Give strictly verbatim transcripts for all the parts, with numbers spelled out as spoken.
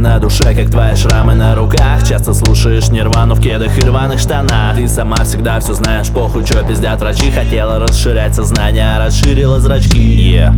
на душе, как твои шрамы на руках. Часто слушаешь Нирвану в кедах и рваных штанах. Ты сама всегда все знаешь, похуй, чё пиздят врачи. Хотела расширять сознание, а расширила зрачки. yeah.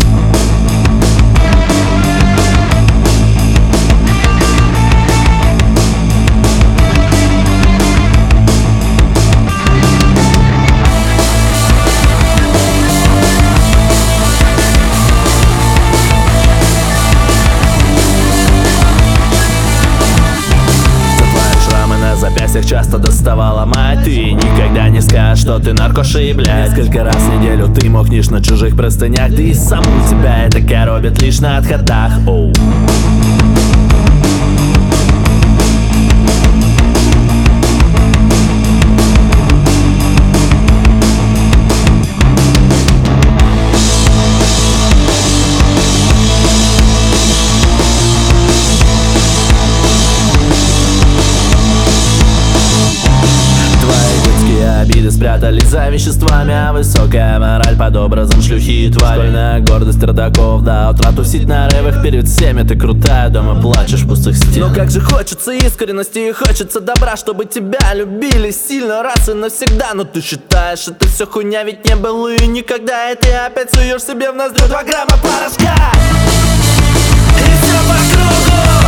Запястьях часто доставала мать. Ты никогда не скажешь, что ты наркоша и блядь. Несколько раз в неделю ты мокнешь на чужих простынях. Да и саму тебя это коробит лишь на отходах. Оу. Обиды спрятались за веществами, а высокая мораль под образом шлюхи и твари. Школьная гордость родаков, до утра тусить на рейвах перед всеми. Ты крутая, дома плачешь в пустых стенах. Но как же хочется искренности и хочется добра, чтобы тебя любили сильно раз и навсегда. Но ты считаешь, это все хуйня, ведь не было и никогда. И ты опять суешь себе в ноздрю два грамма порошка. И все по кругу.